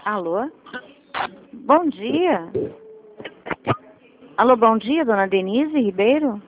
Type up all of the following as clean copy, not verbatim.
Alô? Bom dia. Alô, bom dia, dona Denise Ribeiro?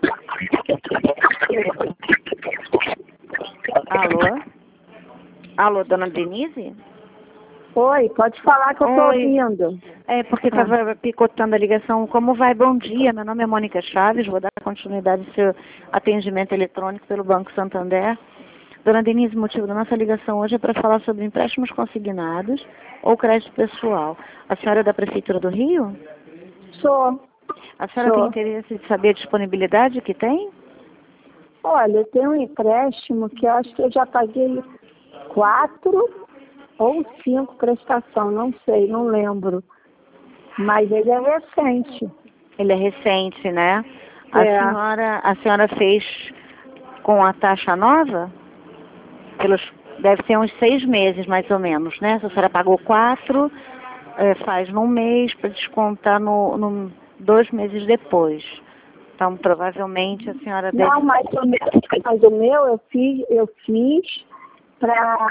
Alô? Alô, dona Denise? Oi, pode falar que eu tô ouvindo. É, porque estava picotando a ligação. Como vai? Bom dia, meu nome é Mônica Chaves, vou dar continuidade ao seu atendimento eletrônico pelo Banco Santander. Dona Denise, o motivo da nossa ligação hoje é para falar sobre empréstimos consignados ou crédito pessoal. A senhora é da Prefeitura do Rio? Sou. A senhora tem interesse de saber a disponibilidade que tem? Olha, eu tenho um empréstimo que eu acho que eu já paguei 4 ou 5 prestação, não sei, não lembro. Mas ele é recente. Ele é recente, né? É. A senhora fez com a taxa nova? Deve ser uns 6 meses, mais ou menos, né? Se a senhora pagou 4, faz num mês para descontar 2 meses depois. Então, provavelmente a senhora deve... Não, mas o meu eu fiz para...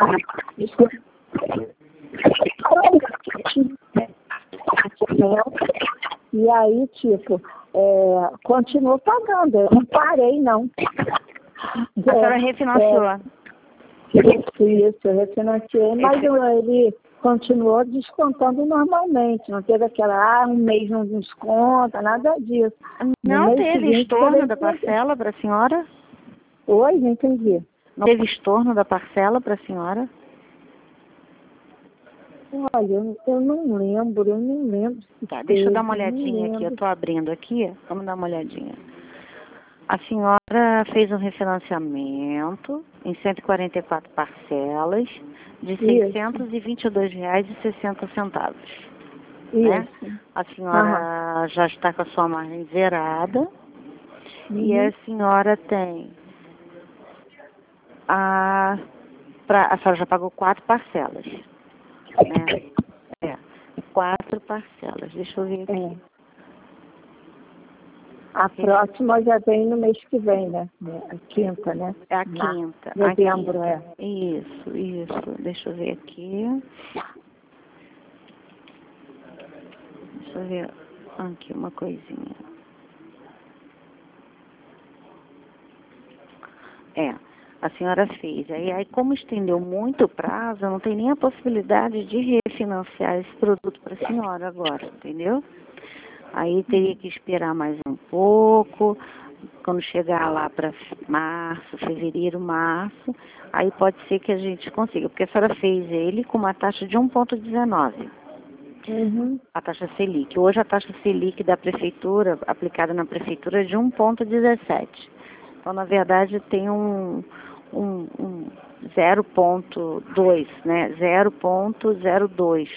E aí, tipo, continuo pagando, eu não parei, não. A senhora refinanciou. Isso, eu refinanciei, mas ele continuou descontando normalmente, não teve aquela, um mês não desconta, nada disso. Não teve estorno da parcela para a senhora? Oi, não entendi. Não teve estorno da parcela para a senhora? Olha, eu não lembro. Tá, deixa eu dar uma olhadinha aqui, eu estou abrindo aqui, vamos dar uma olhadinha. A senhora fez um refinanciamento em 144 parcelas de R$ 622,60. Né? A senhora já está com a sua margem zerada e a senhora tem a senhora já pagou 4 parcelas. Né? 4 parcelas. Deixa eu ver aqui. A próxima já vem no mês que vem, né? A quinta, né? É a quinta. Dezembro, Isso. Deixa eu ver aqui. Deixa eu ver aqui uma coisinha. A senhora fez. Aí como estendeu muito o prazo, não tem nem a possibilidade de refinanciar esse produto para a senhora agora, entendeu? Aí teria que esperar mais um pouco, quando chegar lá para fevereiro, março, aí pode ser que a gente consiga, porque a senhora fez ele com uma taxa de 1,19. A taxa Selic. Hoje a taxa Selic da prefeitura, aplicada na prefeitura, é de 1,17. Então, na verdade, tem um 0,2, né? 0,02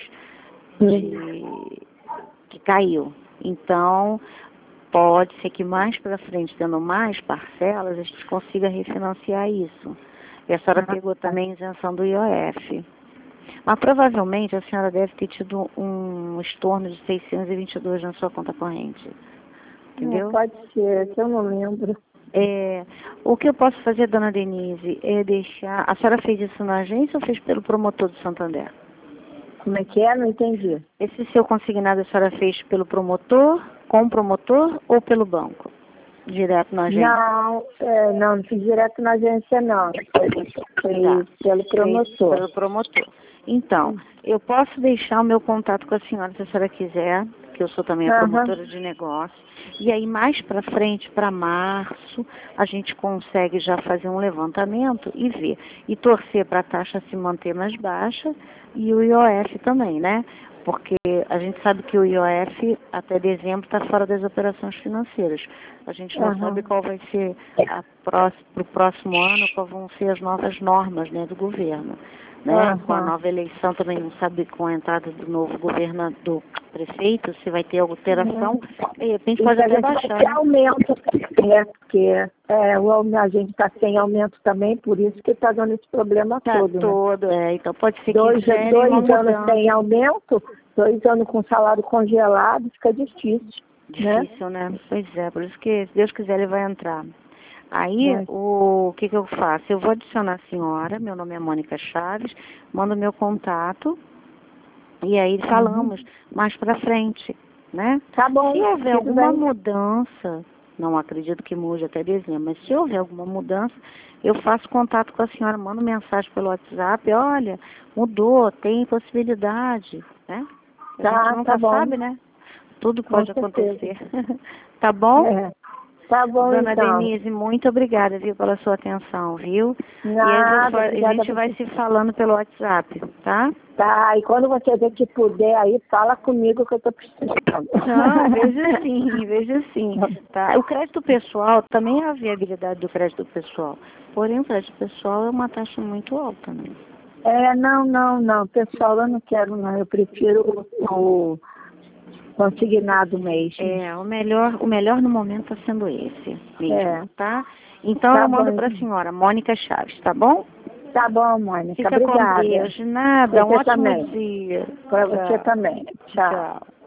que caiu. Então, pode ser que mais para frente, tendo mais parcelas, a gente consiga refinanciar isso. E a senhora pegou também a isenção do IOF. Mas provavelmente a senhora deve ter tido um estorno de 622 na sua conta corrente. Entendeu? Pode ser, que eu não lembro. O que eu posso fazer, dona Denise, é deixar... A senhora fez isso na agência ou fez pelo promotor do Santander? Como é que é? Não entendi. Esse seu consignado a senhora fez pelo promotor, com o promotor ou pelo banco? Direto na agência? Não fiz direto na agência, não. Foi pelo promotor. Pelo promotor. Então, eu posso deixar o meu contato com a senhora, se a senhora quiser, que eu sou também a promotora de negócio. E aí, mais para frente, para março, a gente consegue já fazer um levantamento e ver. E torcer para a taxa se manter mais baixa e o IOF também, né? Porque a gente sabe que o IOF até dezembro está fora das operações financeiras. A gente não sabe qual vai ser para o próximo ano, quais vão ser as novas normas, né, do governo. Né? Com a nova eleição também não sabe, com a entrada do novo governador, prefeito, se vai ter alteração, de repente pode até baixar. Vai ter aumento, né? Porque a gente está sem aumento também, por isso que está dando esse problema todo. Né? Então pode ser que 2 anos sem aumento, 2 anos com salário congelado, fica difícil. Difícil, né? Pois é, por isso que, se Deus quiser, ele vai entrar. Aí, o que eu faço? Eu vou adicionar a senhora, meu nome é Mônica Chaves, mando meu contato, E aí falamos mais para frente, né? Tá bom. Se houver alguma mudança, não acredito que mude até dezembro, mas se houver alguma mudança, eu faço contato com a senhora, mando mensagem pelo WhatsApp, olha, mudou, tem possibilidade, né? A gente nunca sabe, né? Tudo pode acontecer. Tá bom? Tá bom, Dona então. Denise, muito obrigada, viu, pela sua atenção, viu? Nada, e a gente vai se falando pelo WhatsApp, tá? Tá, e quando você ver que puder aí, fala comigo que eu tô precisando. Não, veja sim, tá? O crédito pessoal, também há a viabilidade do crédito pessoal, porém o crédito pessoal é uma taxa muito alta, né? Não, pessoal, eu não quero não, eu prefiro o consignado mesmo. O melhor no momento está sendo esse mesmo, tá? Então Tá eu mando bom. para a senhora, Mônica Chaves, tá bom? Tá bom, Mônica, Fica obrigada. com Deus, nada, um ótimo também. dia. Para você também. Tchau.